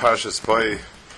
Parshas Boy.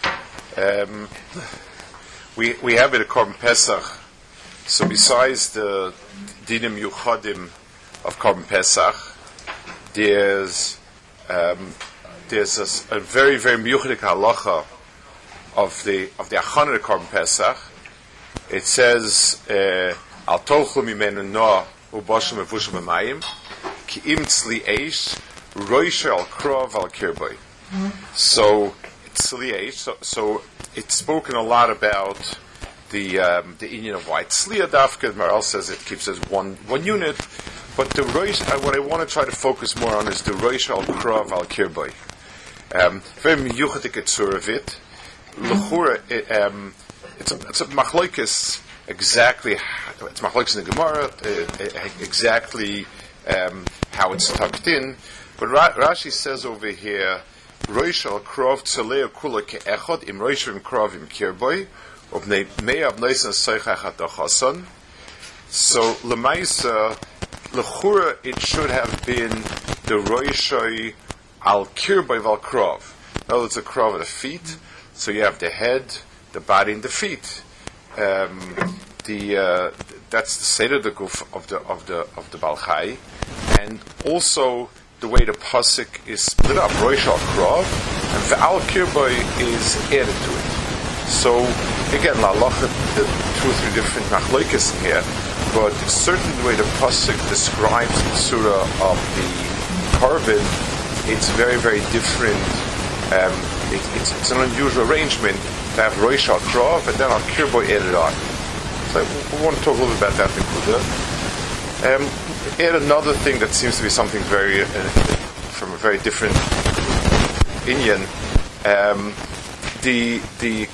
We have it a Korban Pesach. So besides the dinim yuchadim of Korban Pesach, there's a very very miyuchadik halacha of the achana Korban Pesach. It says al tolchu mimenu noah ubashim mevushim b'mayim ki im tzli eish roisha al krov al kirboi. So it's tzli eish. So it's spoken a lot about the inyan of white tzliya dafka. Maral says it keeps as one unit, but the roish. What I want to try to focus more on is the roisha al krov al kirboi. Very miyuchadik etzur of it. L'chura, it's a machlokes exactly. It's machlokes in the Gemara exactly how it's tucked in. But Rashi says over here, Roish al krov tzalei kula ke'echad im roish im krov im kirboi obnei mei abneisen soicha chatachason. So lemaisa l'chura it should have been the roish al kirboi val krov. In other words, the krov of the feet. So you have the head, the body, and the feet. That's the seder the guf of the Baal Chai, and also the way the pasuk is split up. Roish al krov and ve'al kirboi is added to it. So again, la halacha, the 2 or 3 different machlokes in here, but certainly the way the pasuk describes the surah of the korban, it's very very different. It's an unusual arrangement to have Roish al krov and then al kirboi added on. So we want to talk a little bit about that in Kuda. Add another thing that seems to be something very from a very different inyan. The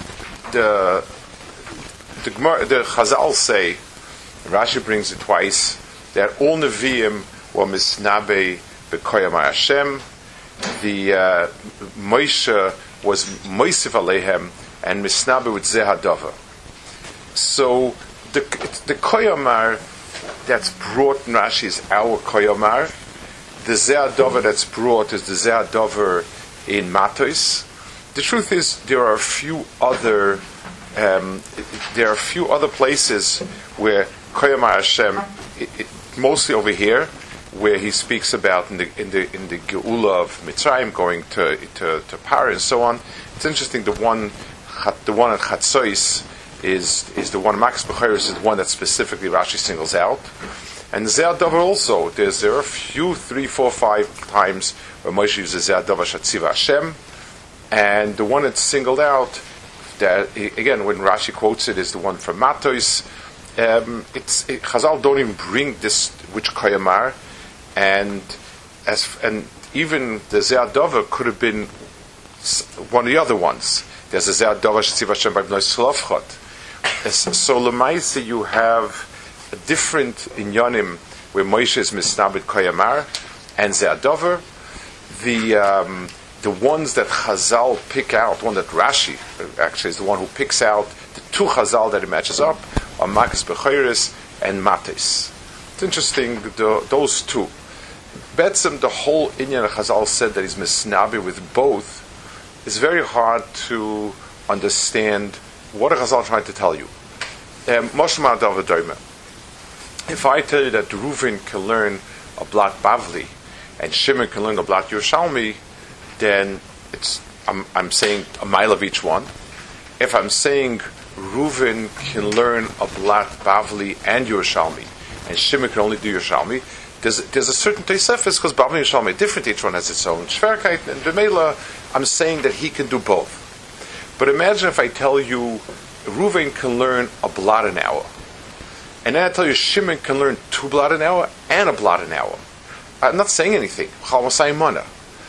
Chazal say, Rashi brings it twice, that all Nevi'im were misnabe b'koyamai Hashem. The Moshe was Moisif Alehem and Misnabe with Zehadava. So the Koyamar that's brought in Rashi is our Koyamar. The Zehadava that's brought is the Zehadava in Matos. The truth is there are a few other places where Koyamar Hashem, mostly over here, where he speaks about in the Geula of Mitzrayim going to Paro and so on. It's interesting. The one at Chatzois is the one. Max Bechoros is the one that specifically Rashi singles out. And Zeh Davar also. There are a few 3, 4, 5 times where Moshe uses Zeh Davar Shatziva Hashem, and the one that's singled out, that again when Rashi quotes it, is the one from Matos. Chazal don't even bring this which Koyamar. And even the Ze'adova could have been one of the other ones. There's a Ze'adova Shetziv Hashem B'Bnei Tzlofchot. So Lemaisa you have a different inyanim where Moshe is misnabed Koyamar and Ze'adova. The ones that Chazal pick out, one that Rashi actually is the one who picks out the 2 Chazal that he matches up are Makas Bechoros and Matos. It's interesting those 2. Betzim, the whole Inyan Chazal said that he's misnabi with both, is very hard to understand what a Chazal trying to tell you. If I tell you that Reuven can learn a Blat Bavli and Shimon can learn a Blat Yerushalmi, then I'm saying a mile of each one. If I'm saying Reuven can learn a Blat Bavli and Yerushalmi, and Shimon can only do Yerushalmi, there's a certain Tosefes because Bavli and Yerushalmi are different. Each one has its own Shverkeit, and B'meila, I'm saying that he can do both. But imagine if I tell you Reuven can learn a blot an hour, and then I tell you Shimon can learn 2 blot an hour and a blot an hour. I'm not saying anything. Koyamar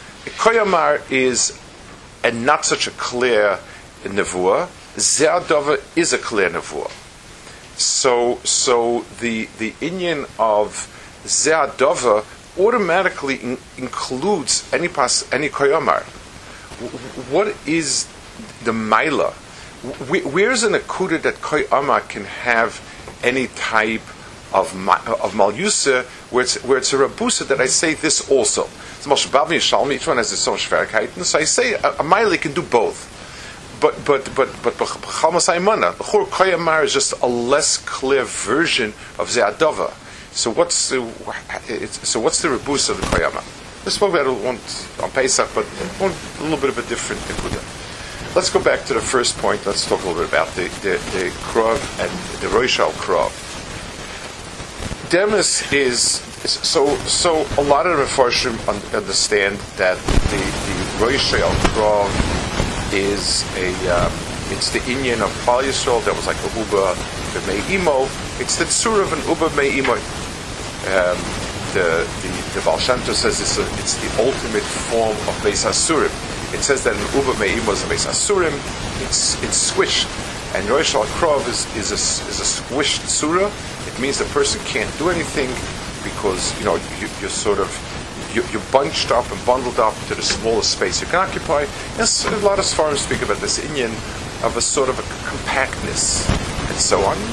is not such a clear nevuah. Ze'adava is a clear nevuah. So the inyan of Ze'adava automatically includes any Koyamar. What is the Maila? Where's an akuda that Koyamar can have any type of Malyusa where it's a rabusa that I say this also. It's Moshe Bavli Shalmi, each one has its own shverkeiten, so I say a mile can do both. But B'chal Masai Mana, the Chur Koyamar is just a less clear version of Ze'adava. So what's the rebus of the Koyamar? We spoke about it once on Pesach, but a little bit of a different nikuda. Let's go back to the first point. Let's talk a little bit about the Krov and the Roshal Krov. Demis is so a lot of the Mefarshim understand that the Roshal Krov is it's the Inyan of Klal Yisrael that was like a Uba Me'imo. It's the Tzura of an Uba Me'imo. The Baal Shem Tov says it's the ultimate form of Beis Hasurim. It says that an Uba Me'imo is a Beis Hasurim. It's squished, and Rosh Krov is a squished Tzura. It means the person can't do anything because you're sort of you're bunched up and bundled up to the smallest space you can occupy. Yes, a lot of Sfarim speak about this Inyan of a sort of a compactness and so on.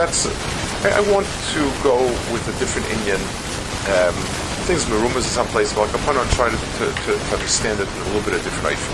I want to go with a different Inyan. Things merumas in some places, but I'm going to try to understand it in a little bit of different way.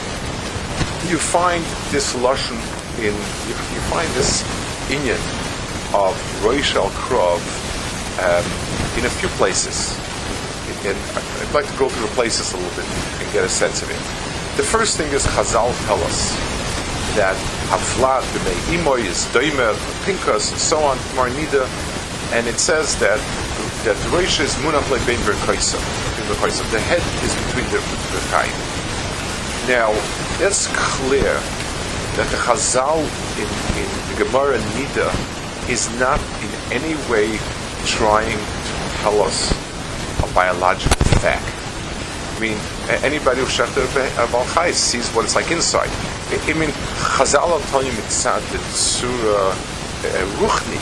You find this lashon you find this Inyan of Roshal Krov in a few places. And I'd like to go through the places a little bit and get a sense of it. The first thing is Chazal tell us that Havlad b'mei imoy is doimer, pinkas, and so on, marnida, and it says that Rosh is munach lebein v'rkoisa. The head is between the chayim. Now, it's clear that the Chazal in the Gemara Nida is not in any way trying to tell us a biological fact. I mean, anybody who shafter Baal Chai sees what it's like inside. I mean, Chazal will tell you mitzad the Tzura Ruchni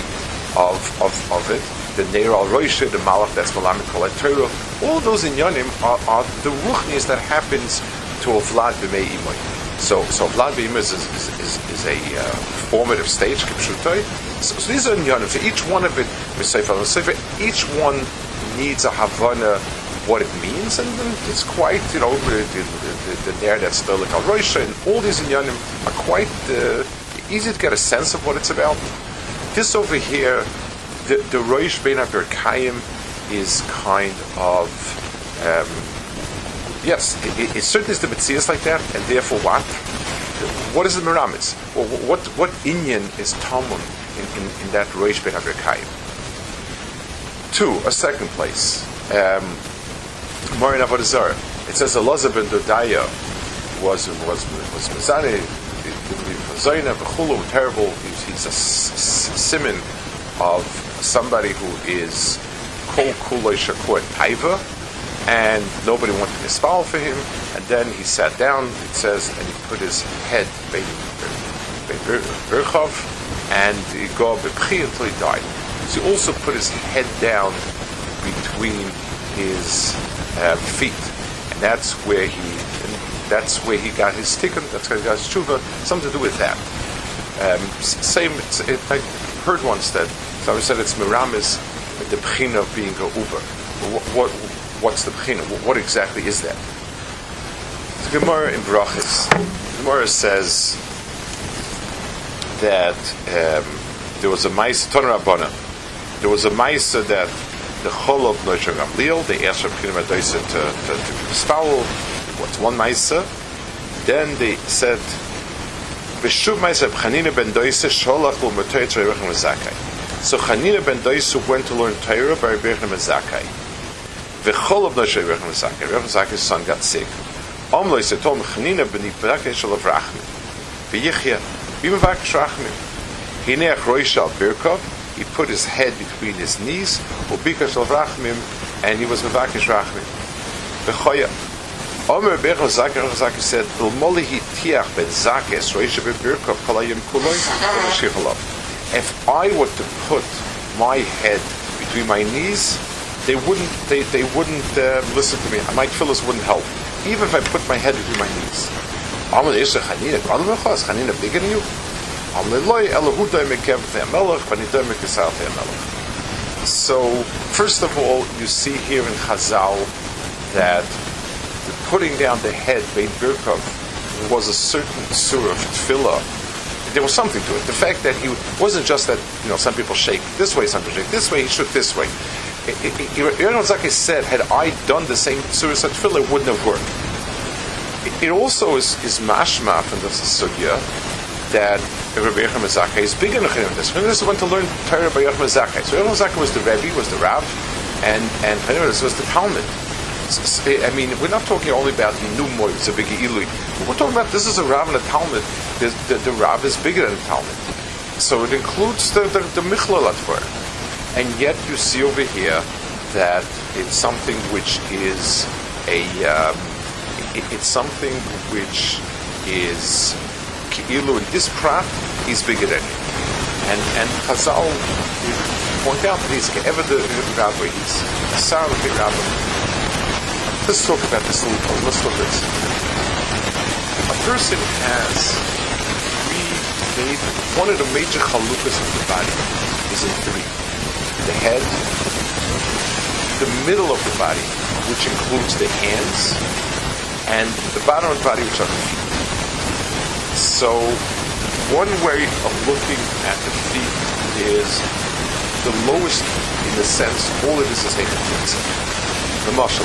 of it, the Neir al Roisha, the Malach that's Malamit Kol HaTorah. All those inyanim are the Ruchnis that happens to a Vlad b'mei imoy. So Vlad b'mei is a formative stage, Kipshutai. So these are inyanim. So each one of it, each one needs a Havana what it means, and it's quite, the Nair that's still like Al Roisha, and all these inyanim are quite easy to get a sense of what it's about. This over here, the Rosh Bein HaBerkayim is kind of, yes, it certainly is the Metzias like that, and therefore what? What is the Meramitz? Well, what Inyan is Talmud in that Rosh Bein HaBerkayim? Two, a second place. Morin Avodah Zarah. It says Elazar ben Dodaya was Mizane, Zayna v'chulu, terrible. He's a simon of somebody who is kol kulei shakor taiva, and nobody wanted to spell for him. And then he sat down. It says, and he put his head bei Birchav, and he go b'pchi until he died. So he also put his head down between his feet, and that's where he got his tikkun. That's where he got his tshuva. Something to do with that. I heard once that somebody said it's miramis, the b'china of being a uber. What's the b'china? What exactly is that? The Gemara in Brachos. The Gemara says that there was a ma'isa Toner Rabbana. There was a ma'isa that the Chol of Moshe Gamliel, they asked Rabbi Kinnah Doisa to spell what's one ma'isa. Then they said, V'shuv ma'isa Chanina ben Doisa sholach l'motay tzarei Rebbe Mezakai. So Chanina ben Doisa went to learn Torah by Rebbe Mezakai. V'chol of Moshe Rebbe Mezakai. Rebbe Mezakai's son got sick. Omloi said, Tom Chanina ben Mezakai shalav rachmim. V'yichya b'mevakish rachmim. Hinech roishal birkov. He put his head between his knees, ubikash al rachmim, and he was mevakish rachmim. V'choya. Omer Rebbe Mezakai said, "Ulmoli tiach ben zakes roisha bebirkov kolayim kuloi v'shichalov." If I were to put my head between my knees, they wouldn't listen to me. My tefillos wouldn't help, even if I put my head between my knees. Chanina bigger than you? So First of all, you see here in Chazal that the putting down the head, Bein Birkov, was a certain surah of tefillah. There was something to it. The fact that he wasn't just that, some people shake this way, some people shake this way, he shook this way. Aaron Zaki said, had I done the same surah of tefillah, it wouldn't have worked. It also is mashma from the sugya that Rabbi Yochanan Zakkai is bigger than Chaim This went to learn Torah by Yochanan Zakkai. So Yochanan Zakkai was the Rebbe, was the Rav, and Chaim was the Talmud. We're not talking only about Numoy, it's a big Ilui. We're talking about this is a Rav and a Talmud. The Rav is bigger than the Talmud. So it includes the Michlal Atvar. And yet you see over here that it's something which is it's something which is Ki'ilu in this prat, he's bigger than him. And Chazal point out that he's ever the Rabbi, he's a Sar of the Rabbi. Let's talk about this a little bit. Let's look at this. A person has one of the major chalukas of the body is in three. The head, the middle of the body, which includes the hands, and the bottom of the body, which are the feet. So, one way of looking at the feet is the lowest, in the sense, all it is Hechatimtza. The muscle.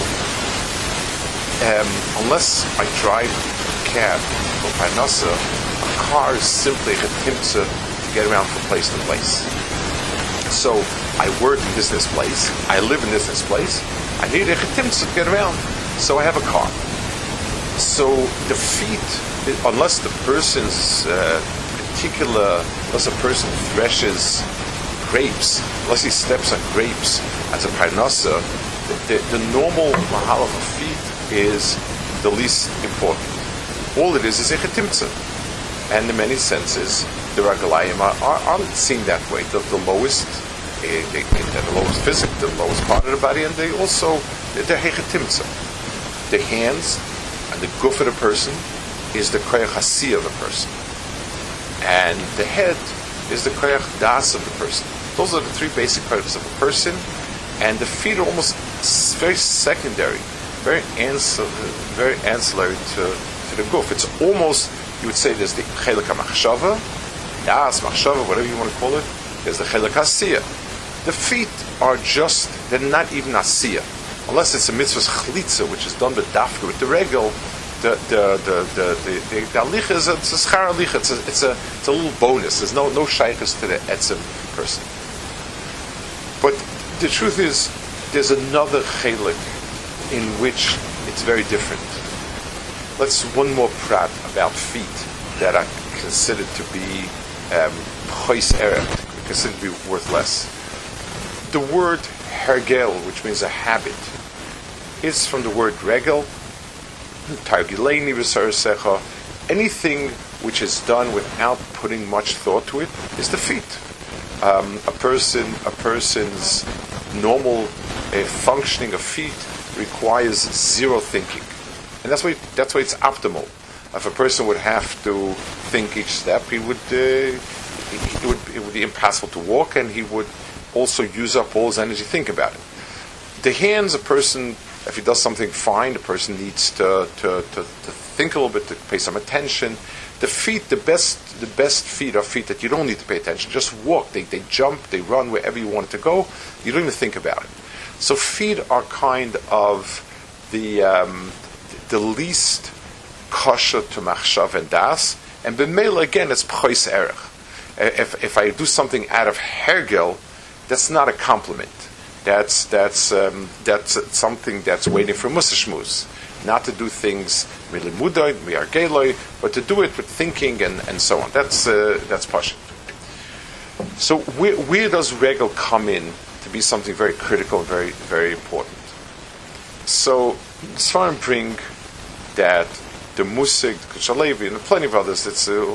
Unless I drive a cab or Parnasa, a car is simply Hechatimtza to get around from place to place. So, I work in this place, I live in this place, I need a Hechatimtza to get around, so I have a car. So, the feet, unless the person's unless a person threshes grapes, unless he steps on grapes as a parnasa, the normal mahalach of feet is the least important. All it is a chetimtza. And in many senses, the ragalayim aren't seen that way. The lowest, the lowest physic, the lowest part of the body, and they're hechetimtza. The hands and the guf of the person is the koyach hasi of the person, and the head is the koyach das of the person. Those are the three basic koyachs of a person, and the feet are almost very secondary, very ancillary to the guf. It's almost, you would say, there's the chelik hamachshava, das, machshava, whatever you want to call it. There's the chelik hasiya. The feet are just, they're not even asiya. Unless it's a mitzvah's chlitza, which is done with dafka, with the regel, the alicha is a schar alicha. It's a little bonus. There's no shaykhs to the etzem person. But the truth is, there's another chelik in which it's very different. Let's one more prat about feet that are considered to be chois erech, considered to be worth less. The word hergel, which means a habit, is from the word regel, targileni v'sarasecha. Anything which is done without putting much thought to it is the feet. A person's normal functioning of feet requires zero thinking, and that's why it's optimal. If a person would have to think each step, it would be impossible to walk, and he would also use up all his energy to think about it. The hands, a person, if he does something fine, the person needs to think a little bit, to pay some attention. The feet, the best feet are feet that you don't need to pay attention. Just walk. They jump, they run wherever you want it to go. You don't even think about it. So feet are kind of the least kosher to machshav and das. And b'meila, again, it's pchois erech. If I do something out of hergel, that's not a compliment. That's something that's waiting for musashmuz. Not to do things milimudai, miargeloi, but to do it with thinking and so on. That's pashut. So where does regel come in to be something very critical and very, very important? So Sfarim bring that the Musig, the Kushalevi, and plenty of others, it's the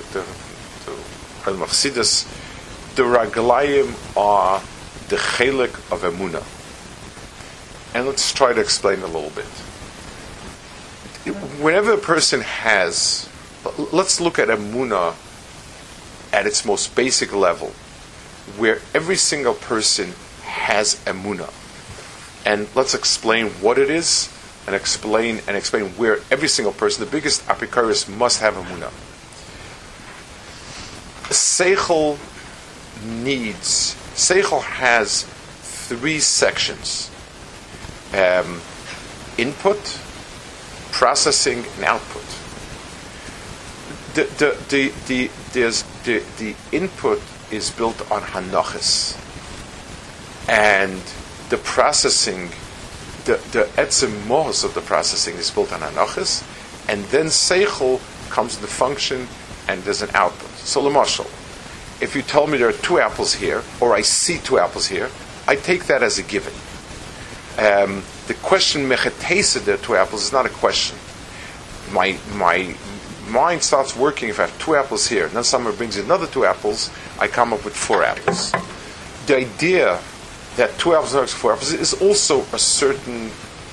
Machsidus, the Raglayim are the chelik of Emunah. And let's try to explain a little bit. Whenever a person has, let's look at Emunah at its most basic level, where every single person has emunah. And let's explain what it is, and explain where every single person, the biggest apikaris, must have emunah. Seichel has three sections: input, processing, and output. The input is built on hanachas, and the processing, the etzem mohos of the processing is built on hanachas, and then seichel comes into function, and there's an output. So, l'mashal, if you tell me there are 2 apples here, or I see 2 apples here, I take that as a given. The question mechatesa, there are 2 apples, is not a question. My mind starts working if I have 2 apples here, and then someone brings another 2 apples, I come up with 4 apples. The idea that 2 apples makes 4 apples is also a certain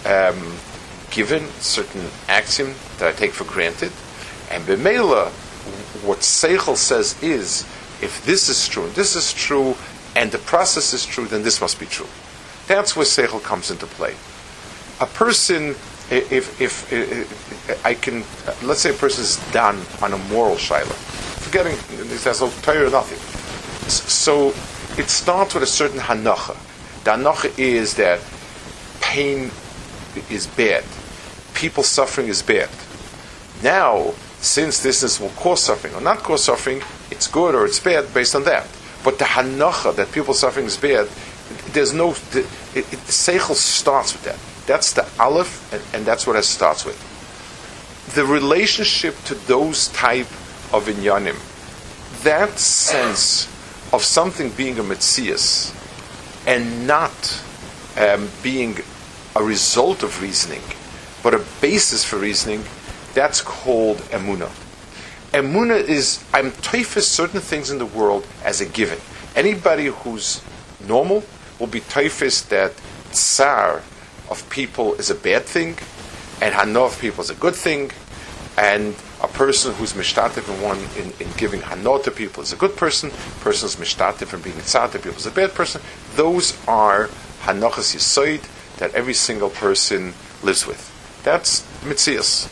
given, certain axiom that I take for granted. And b'meila, what Seichel says is, if this is true, and this is true, and the process is true, then this must be true. That's where Seichel comes into play. A person, if I can, let's say a person is done on a moral shaila, forgetting, there's no Torah or nothing. So it starts with a certain hanacha. The hanacha is that pain is bad. People suffering is bad. Now, since this will cause suffering or not cause suffering, it's good or it's bad based on that. But the hanacha that people suffering is bad, there's no. Seichel starts with that. That's the aleph, and that's what it starts with. The relationship to those type of inyanim, that sense of something being a metzias and not being a result of reasoning, but a basis for reasoning, that's called emunah. Emunah is, I'm teifes certain things in the world as a given. Anybody who's normal will be teifes that tsar of people is a bad thing, and hana of people is a good thing, and a person who's mishtatif in giving hana to people is a good person. Person who's mishtatif in being tzar to people is a bad person. Those are hanachas yisoid that every single person lives with. That's mitzias.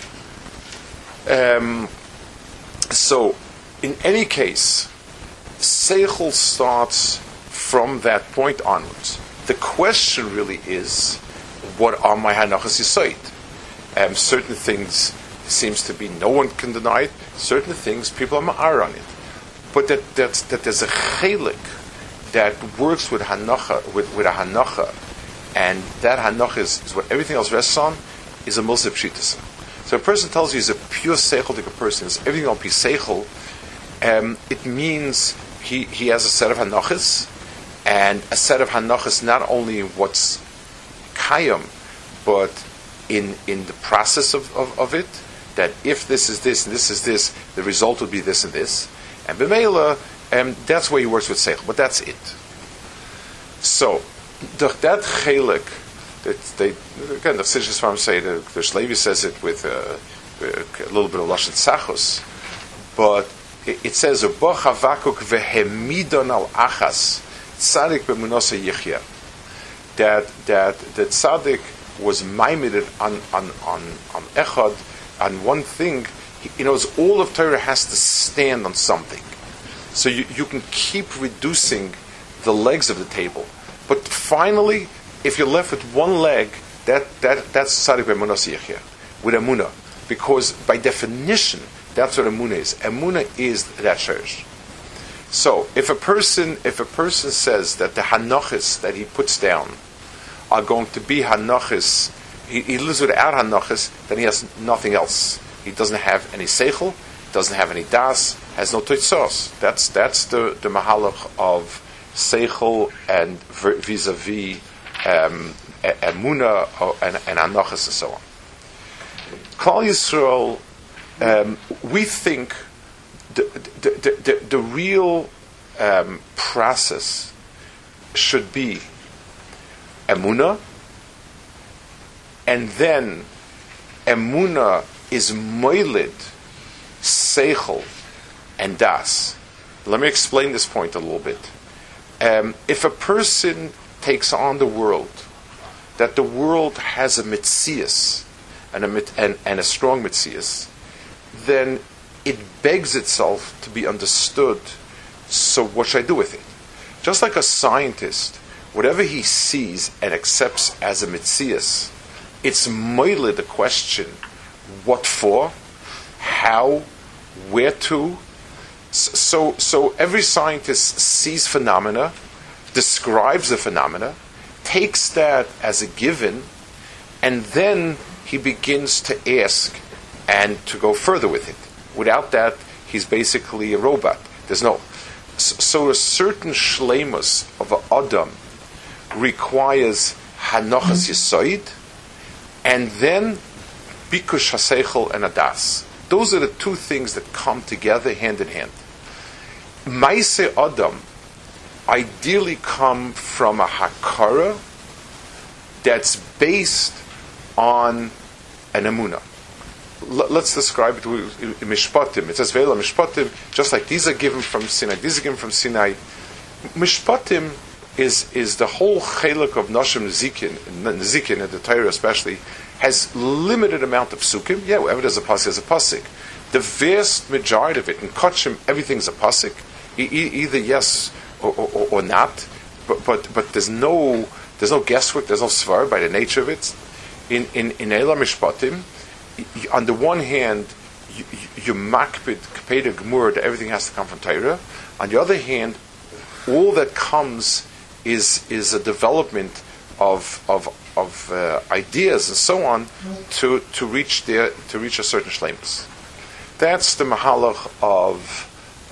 So, in any case, Seichel starts from that point onwards. The question really is, what are my hanachas yisoid? Certain things seems to be no one can deny it. Certain things people are ma'ar on it. But that there's a chelik that works with hanacha, with a hanacha, and that hanacha is what everything else rests on, is a milsa pshitasa. So a person tells you he's a pure seichel person, is everything on pure seichel, it means he has a set of hanachas, and a set of hanachas not only what's kayam, but in the process of it, that if this is this and this is this, the result will be this and this. And b'meila, that's where he works with seichel, but that's it. So, that chelik, again, the Chassidus Farm say, the Shlevi says it with a little bit of lashon tzachos, but it says, "Bo chavakuk vehemidon al achas tzadik b'munasa yichya." That the tzaddik was maimed on echad, on one thing. He knows all of Torah has to stand on something. So you can keep reducing the legs of the table, but finally, if you're left with one leg, that's tzaddik b'emunah yichya, with emunah, because by definition, that's what emunah is. Emunah is that shirish. So if a person says that the hanachis that he puts down are going to be hanachis, he lives without hanachis, then he has nothing else. He doesn't have any seichel, doesn't have any das, has no toitzos. That's the mahalach of seichel and vis-a-vis emunah and hanachis and so on. Klal Yisrael, we think the real process should be emunah, and then emunah is moilid seichel and das. Let me explain this point a little bit. If a person takes on the world, that the world has a mitzias and a strong mitzias, then it begs itself to be understood. So what should I do with it? Just like a scientist, whatever he sees and accepts as a mitzias, it's merely the question, what for, how, where to. So every scientist sees phenomena, describes the phenomena, takes that as a given, and then he begins to ask and to go further with it. Without that, he's basically a robot. There's no. So a certain shleimus of an Adam requires hanochas yisoid, and then bikush haseichel and adas. Those are the two things that come together hand in hand. Maaseh Adam ideally come from a hakara that's based on an emunah. Let's describe it with mishpatim. It says ve'ela mishpatim, just like these are given from Sinai, these are given from Sinai. Mishpatim is the whole chelek of Nashim Nezikin, in the Torah especially, has limited amount of psukim. Yeah, wherever there's a pasuk, there's a pasuk. The vast majority of it, in Kachim, everything's a pasuk, either yes or not. But there's no guesswork, there's no svar by the nature of it. In Eila Mishpatim, on the one hand, you makpid kpeda gemur that everything has to come from Torah. On the other hand, all that comes is a development of ideas and so on to reach a certain shleimus. That's the mahalach of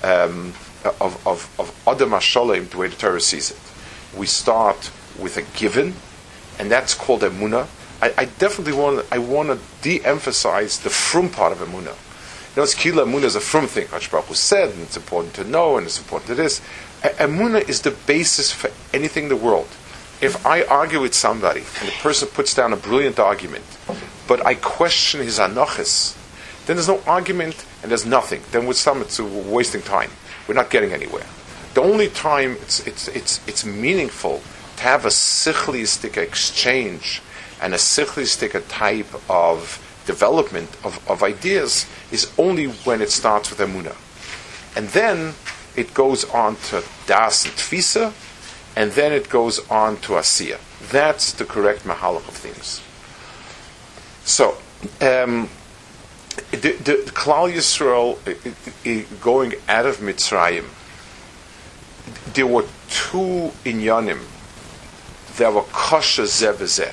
Adam HaSholem, the way the Torah sees it. We start with a given, and that's called emunah. I definitely want to de-emphasize the frum part of emunah. You know, it's kila emunah is a frum thing. Hakadosh Baruch Hu said, and it's important to know, and it's important to this. Emunah is the basis for anything in the world. If I argue with somebody, and the person puts down a brilliant argument, but I question his anochis, then there's no argument and there's nothing. Then with some, it's wasting time. We're not getting anywhere. The only time it's meaningful to have a sichlistic exchange and a sichlistic type of development of ideas is only when it starts with emunah. And then it goes on to das and tfisa, and then it goes on to asiya. That's the correct mahalach of things. So, the Klal Yisrael going out of Mitzrayim, there were two inyanim. There were kasha zeh v'zeh.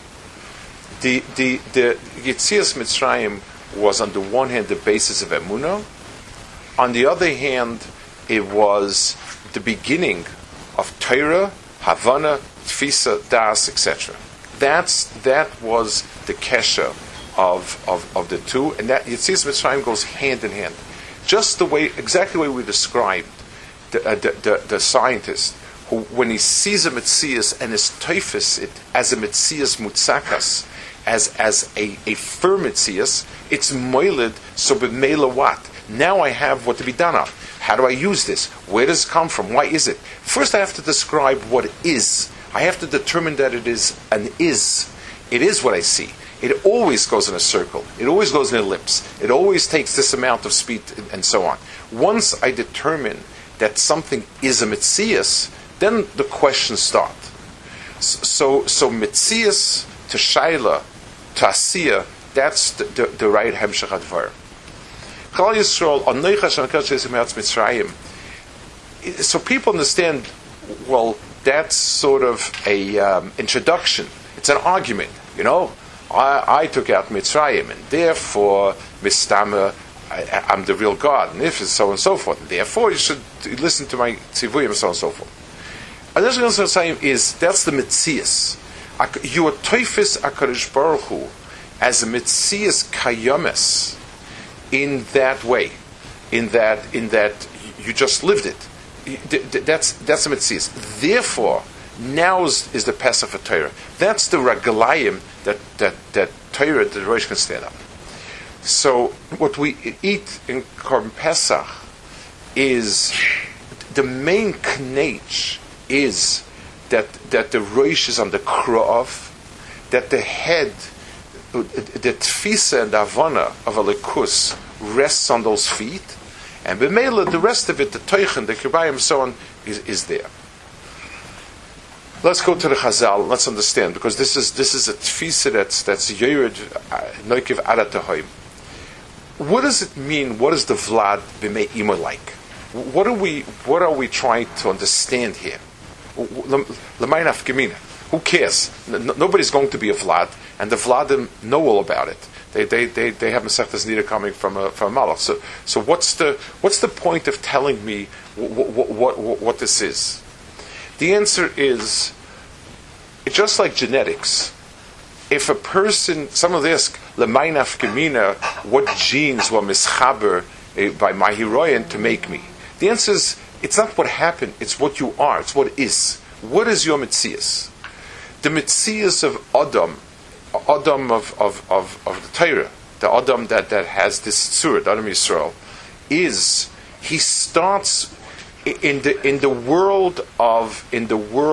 The Yetzias Mitzrayim was on the one hand the basis of emunah, on the other hand it was the beginning of Torah, Havana, Tfisa, Das, etc. That was the kesha of the two, and that Yetzias Mitzrayim goes hand in hand. Just exactly the way we described the scientist who, when he sees a Metzias and is teifis it as a Metzias mutzakas, as a firm Metzias, it's moiled, so b'meila what? Now I have what to be done on. How do I use this? Where does it come from? Why is it? First I have to describe what it is. I have to determine that it is an is. It is what I see. It always goes in a circle. It always goes in an ellipse. It always takes this amount of speed and so on. Once I determine that something is a Metzias, then the questions start. So Metzias to Shaila, to Asiya, that's the right Hemshech Advar. Klal Yisrael, Mitzrayim. So people understand, well, that's sort of a introduction. It's an argument, you know. I took out Mitzrayim, and therefore, Mistama, I'm the real God, and if it's so and so forth, and therefore you should listen to my tzivuyim, and so on and so forth. And that's what I'm saying is, that's the Metzias. You are Teufis HaKadosh Baruch Hu as a Metzias Kayames in that way, in that you just lived it. That's the Metzias. Therefore, now is the Pesach for Torah. That's the Raglayim that Torah, the Rosh can stand up. So what we eat in Korban Pesach is the main knech is that the Rosh is on the Krov, that the head, the Tfisa and the Havana of a Likus rests on those feet, and B'meila, the rest of it, the Teichen, the Kibayim, and so on, is there. Let's go to the Chazal. Let's understand, because this is a Tfisa that's Yerid Noikiv Arat. What does it mean? What is the Vlad B'mei Ima like? What are we trying to understand here? L'maynaf Gemina. Who cares? Nobody's going to be a Vlad, and the Vladim know all about it. They have Masechtas Nida coming from a Malach. So what's the point of telling me what this is? The answer is, it's just like genetics. If a person, someone asks, L'maynaf Gemina, what genes were mischaber by my heroine to make me? The answer is, it's not what happened, it's what you are, it's what is. What is your Metzias? The Metzias of Adam of the Torah, the Adam that has this tzur, Adam Yisrael, is, he starts in the world of in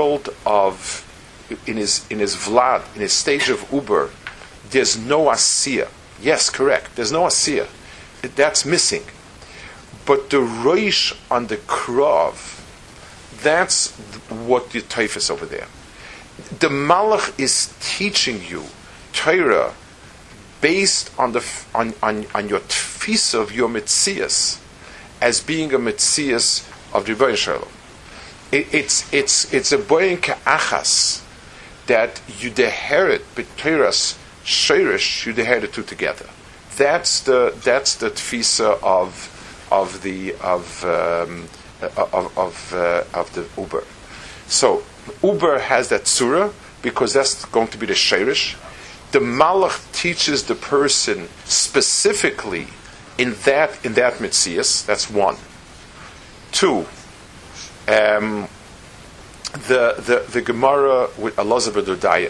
his Vlad, in his stage of Uber, there's no Asiya. Yes, correct. There's no Asiya. That's missing. But the Rosh on the Krav, that's what the Taifas over there. The Malach is teaching you Torah based on your Tfisa of your Metzias as being a Metzias of the Rebbeinu Shalom. It's a boyin ka'achas that you deherit b'Torah's sheirish, you deherit the two together. That's the Tfisa of the Uber. So Uber has that surah because that's going to be the sheirish. The Malach teaches the person specifically in that Metzias. That's one. Two. The Gemara with Elazar Dodaya.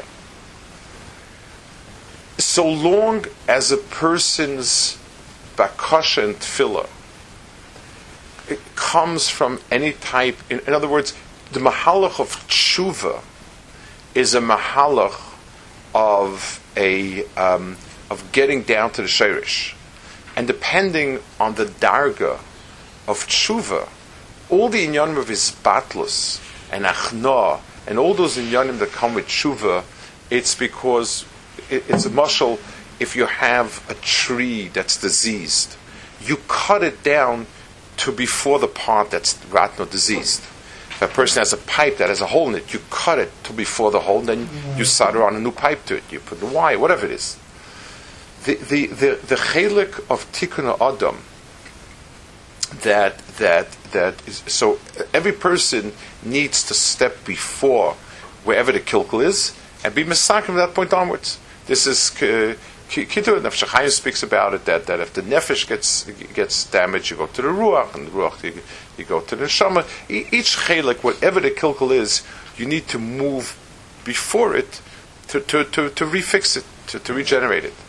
So long as a person's bakasha and tefillah, it comes from any type. In other words, the mahalach of tshuva is a mahalach of getting down to the sheirish, and depending on the darga of tshuva, all the inyanim of his batlus and achna and all those inyanim that come with tshuva, it's because it's a mashal. If you have a tree that's diseased, you cut it down to before the part that's rotten or diseased. If a person has a pipe that has a hole in it, you cut it to before the hole, and then you solder on a new pipe to it. You put the wire, whatever it is. The chelik of tikkun adam that is, so every person needs to step before wherever the kilkel is and be misakim from that point onwards. This is Kitur. Nefesh Chaim speaks about it that if the nefesh gets damaged, you go to the ruach, and the ruach you go to the neshama. Each chelik, whatever the kilkel is, you need to move before it to refix it, to regenerate it.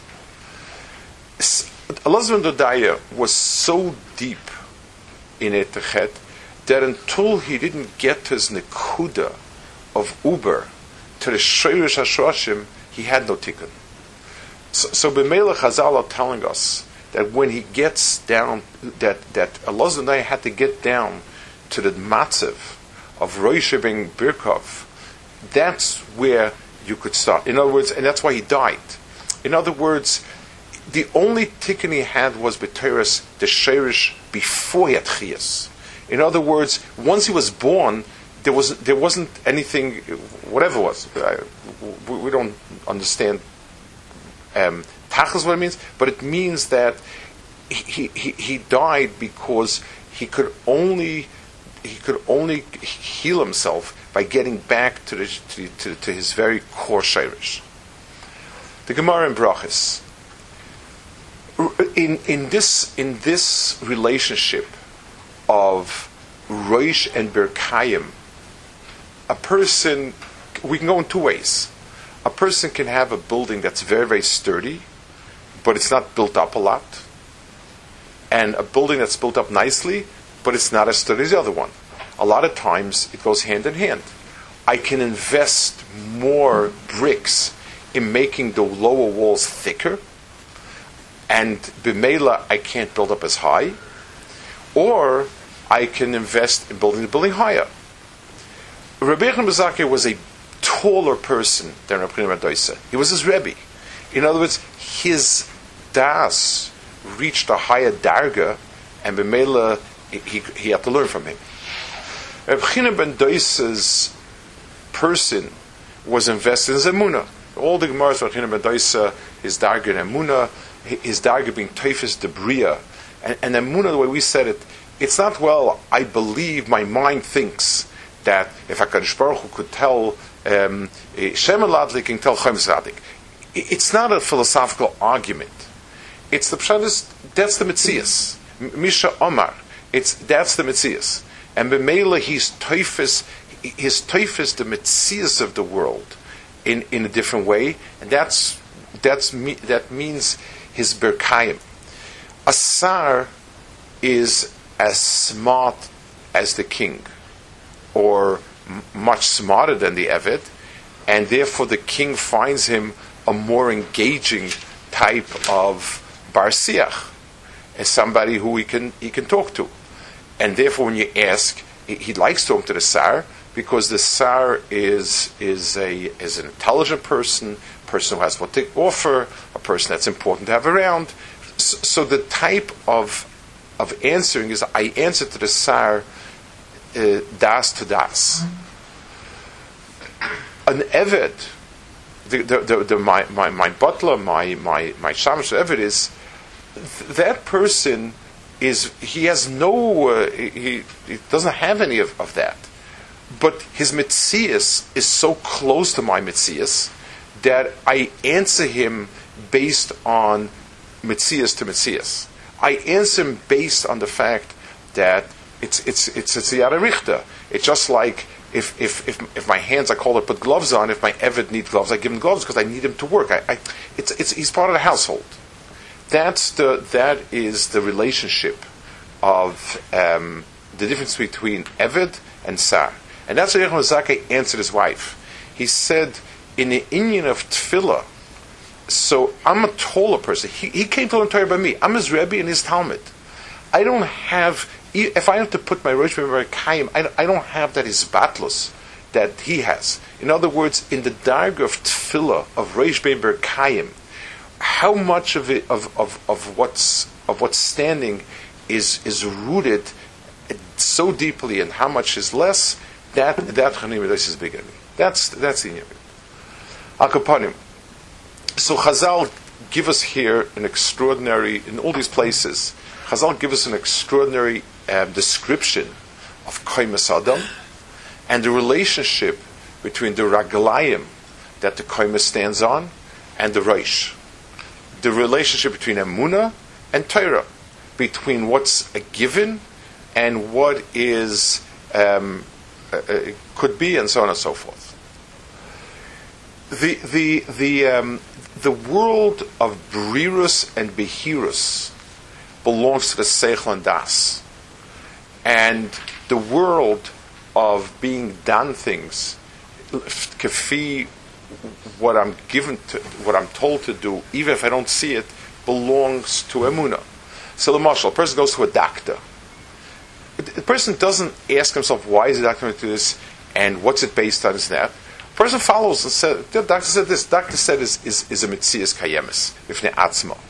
Elazar Dodaya was so deep in Etechet that until he didn't get to his nekuda of Uber, to the Shreirish HaShoshim, he had no tikkun. So B'meila Chazal are telling us that when he gets down, that Elazar Dodaya had to get down to the matzav of Rosh being Birkov, that's where you could start. In other words, and that's why he died. In other words, the only tikkun he had was b'Torah's the sheirish before he had chiyas. In other words, once he was born, there wasn't anything, whatever it was. We don't understand tachlis what it means, but it means that he died because he could only heal himself by getting back to his very core sheirish. The Gemara in Brachos. In this relationship of Rosh and Berkayim, a person, we can go in two ways. A person can have a building that's very, very sturdy, but it's not built up a lot, and a building that's built up nicely, but it's not as sturdy as the other one. A lot of times it goes hand in hand. I can invest more bricks in making the lower walls thicker, and b'meila I can't build up as high, or I can invest in building the building higher. Rabbi Yochanan ben Zakkai was a taller person than Rabbi Chanina ben Dosa. He was his Rebbe. In other words, his das reached a higher darga, and b'meila he had to learn from him. Rabbi Chanina ben Dosa's person was invested in Emunah. All the Gemaras of Rabbi Chanina ben Dosa, his darga in Emunah, his darga being Teifus de Bria, and Emunah, the way we said it, it's not, well, I believe, my mind thinks that if HaKadosh Baruch Hu could tell Shem Eladlik, can tell Chaim Zadik. It's not a philosophical argument. It's the Pshat, that's the Metzias. Misha Omar. That's the Metzias. And b'meila his Teifus the Metzias of the world in a different way, and that means his Berkayim. A Sar is as smart as the king, or much smarter than the Eved, and therefore the king finds him a more engaging type of bar siach, as somebody who he can talk to. And therefore when you ask, he likes talking to the Sar, because the Sar is an intelligent person who has what to offer, a person that's important to have around. So the type of answering is, I answer to the Sar das to das. An Eved, my butler, my shamash Eved is, that person is, he has no, he doesn't have any of that. But his Metzias is so close to my Metzias that I answer him based on Metzias to Metzias. I answer him based on the fact that it's the Yada Richter. It's just like if my hands, I call it put gloves on. If my Eved needs gloves, I give him gloves because I need him to work. He's part of the household. That is the relationship of the difference between Eved and Sar. And that's what Yochanan ben Zakkai answered his wife. He said, in the Inyan of Tefillah, so I'm a taller person. He came to learn Torah by me. I'm his Rebbe and his Talmud. I don't have, if I have to put my Rosh Hashanah, I don't have that isbatlus that he has. In other words, in the darg of Tefillah, of Rosh Hashanah, how much of it, of what's standing is rooted so deeply, and how much is less, that Chanina ben Dosa is bigger. That's the Inyan. Al Kapanim. So Chazal give us here an extraordinary, in all these places, Chazal give us an extraordinary description of Kaimas Adam and the relationship between the Raglayim that the Kaimas stands on and the Reish. The relationship between Emunah and Torah, between what's a given and what is could be, and so on and so forth. The world of Brirus and Behirus belongs to the Seichel and Das, and the world of being done things, kafi, what I'm told to do, even if I don't see it, belongs to Emunah. So the marshal, a person goes to a doctor. The person doesn't ask himself, why is the doctor going to do this, and what's it based on, this and that. The person follows and says, the doctor said this, the doctor said is a Metzias Kayemis, Ifnei Atzma.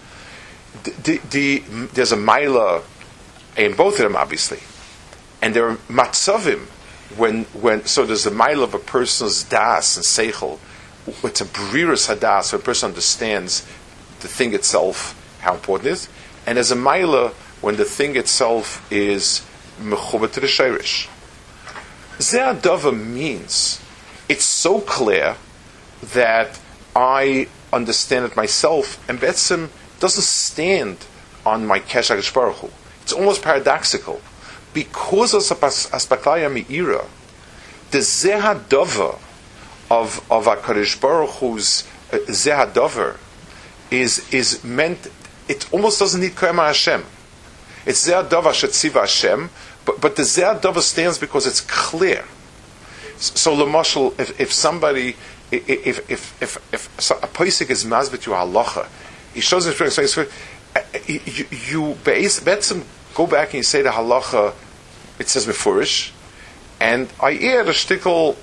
There's a Maila in both of them, obviously. And there are Matzavim, so there's a Maila of a person's Das and Seichel. It's a Brirus Hadas, where a person understands the thing itself, how important it is. And there's a Maila when the thing itself is Mechubat to the Sheirish. Zeh Adava means, it's so clear that I understand it myself, and Betzim doesn't stand on my Kesh HaKadosh Baruch Hu. It's almost paradoxical. Because of Aspaklaya Me'ira, the Zeh Adava of HaKadosh Baruch Hu's Zeh Adava is meant, it almost doesn't need K'ema Hashem. It's Zeh Adava Shetziva Hashem, but the Zeh Adava stands because it's clear. So Lamashal, if somebody, if a Pesach is mazbet you halacha, he shows it. You go back and you say the halacha. It says mefurish, and I add a shtickle.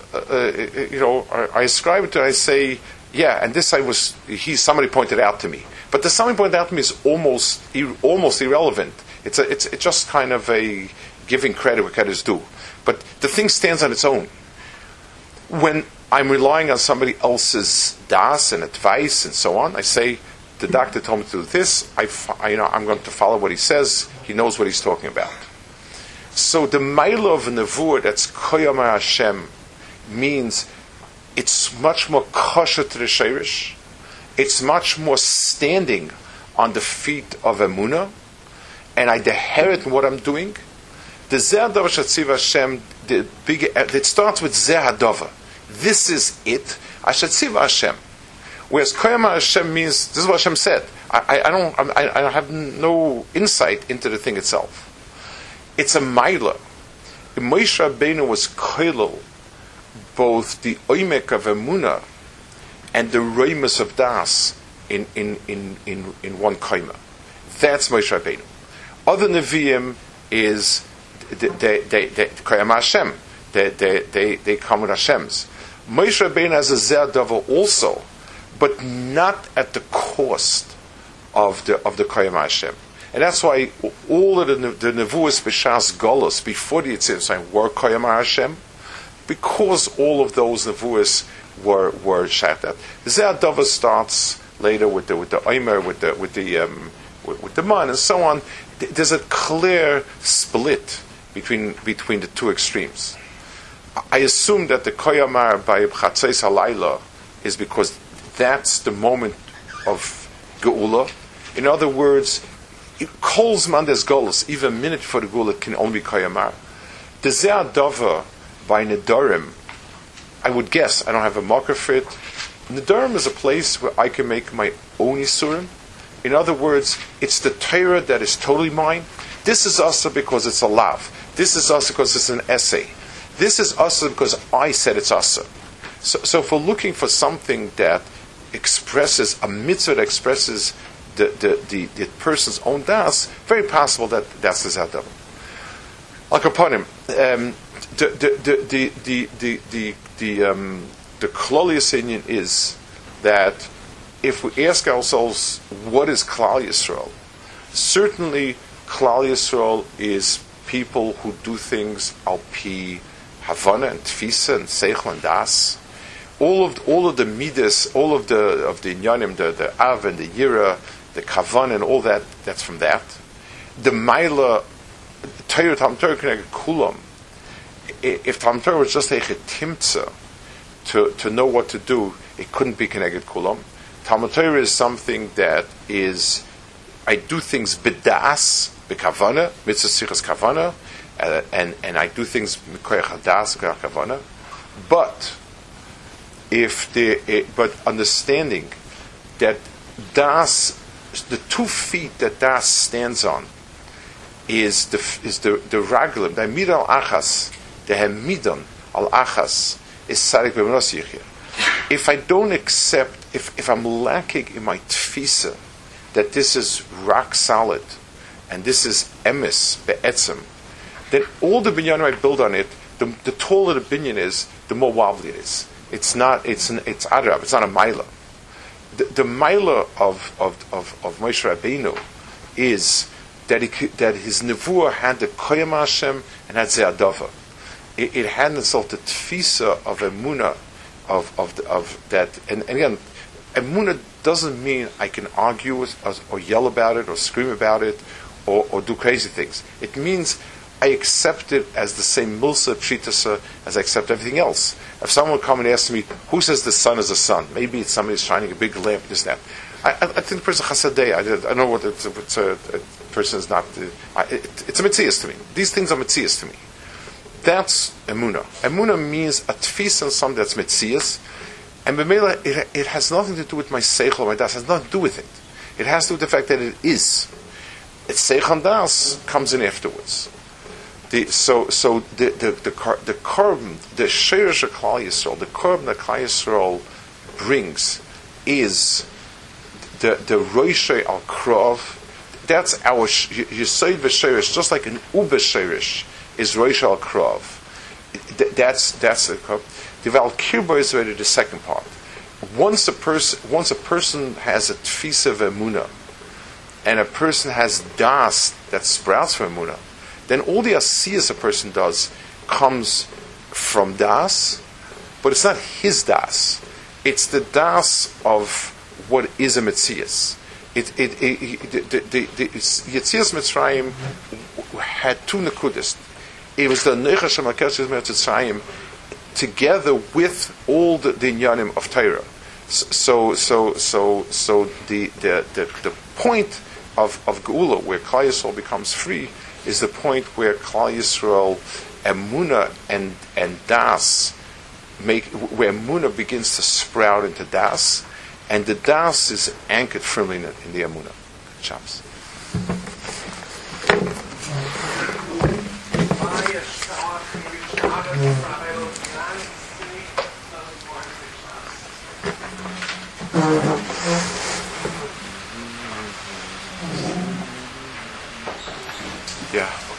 I ascribe it to. I say, yeah, and this somebody pointed out to me, but the somebody pointed out to me is almost irrelevant. It's just kind of a giving credit where credit is due. But the thing stands on its own. When I'm relying on somebody else's das and advice and so on, I say, the doctor told me to do this, I'm going to follow what he says, he knows what he's talking about. So the Maila of Nevuah, that's Koyamar Hashem, means it's much more kosher to the Sheirish, it's much more standing on the feet of Emunah, and I deherit what I'm doing. The Zeh Hadava Shatziv Hashem, it starts with Zeh Hadava. This is it. Ashatziv Hashem. Whereas Koyama Hashem means, this is what Hashem said. I have no insight into the thing itself. It's a Maila. Moshe Rabbeinu was koilel both the oimek of Emunah and the roimus of das in one koima. That's Moshe Rabbeinu. Other Nevi'im is they Koyam Hashem. They come with Hashem's. Moshe Rabbeinu has a Zeh Hadava also, but not at the cost of the Koyam Hashem. And that's why all of the Nevuas B'Shas Golos before the Yitzhak saying were Koyam Hashem, because all of those Nevuas were shattered. The Zeh Hadava starts later with the Omer, with the Man, and so on. There's a clear split between the two extremes. I assume that the Koyamar by Chatzeis Halayla is because that's the moment of Geula. In other words, Kol Zman des Golos, even a minute for the Geula, can only be Koyamar. The Zeh Hadava by Nedarim, I would guess, I don't have a marker for it. Nedarim is a place where I can make my own Yisurim. In other words, it's the Torah that is totally mine. This is Asa because it's a lav. This is Asa because it's an essay. This is Asa because I said it's Asa. So if we're looking for something that expresses, a mitzvah that expresses the person's own das, very possible that that's the Zeh Hadava. Like upon him, the klolius opinion is that if we ask ourselves, what is Klal Yisrael? Certainly, Klal Yisrael is people who do things al pi Havana and Tfisa and Seichel and Das. All of the midas, all of the inyanim, the Av and the Yira, the Kavan and all that, that's from that. The Maila, Torah Tam Torah Keneged Kulam. If Tam Torah was just a chetimtza to know what to do, it couldn't be Keneged Kulam. Talmud Torah is something that is, I do things b'das, b'kavana, mitzvah sichas kavana, and I do things b'koyach hadas, b'koyach kavana. But but understanding that das, the 2 feet that das stands on, is the raglim, the hamid al achas, the hamidon al achas is sarik b'menos yichir. If I don't accept, if I'm lacking in my tfisa, that this is rock solid, and this is emes, be'etzem, then all the binyanim I build on it, the taller the binyan is, the more wobbly it is. It's adrab, it's not a maila. The maila of Moshe Rabbeinu is that his nevuah had the koyam Hashem and had Zeh Hadava. It had in itself the tfisa of emunah, of that, and again, emunah doesn't mean I can argue or yell about it or scream about it or do crazy things. It means I accept it as the same milsa pshitasa as I accept everything else. If someone come and ask me, who says the sun is the sun? Maybe it's somebody shining a big lamp, this and that. I think the person chasadei. I know what it's a person is not. It's a mitzias to me. These things are mitzias to me. That's emunah. Emunah means a tfis on something that's mitzias, and b'meila it has nothing to do with my seichel, my das. It has nothing to do with it. It has to do with the fact that it is. Its seichel and das comes in afterwards. the korban, the sheirish of Klal Yisrael, the korban that Klal Yisrael brings is the roishay al krov. That's our yisoid v'sheirish, just like an uber sheirish is roishay al krov. That's the val kirba is already the second part. Once a person has a tfisa v'emuna, and a person has das that sprouts from emuna, then all the asiyas a person does comes from das, but it's not his das. It's the das of what is a metzias. Yetzias Mitzrayim had two nekudas. It was the Neichash HaMakesh Mitzrayim together with all the inyanim of Torah. So the point of Geula, where Klal Yisrael becomes free, is the point where Klal Yisrael, Emunah and Das where Emunah begins to sprout into Das, and the Das is anchored firmly in the Emunah. Shabbos. Yeah.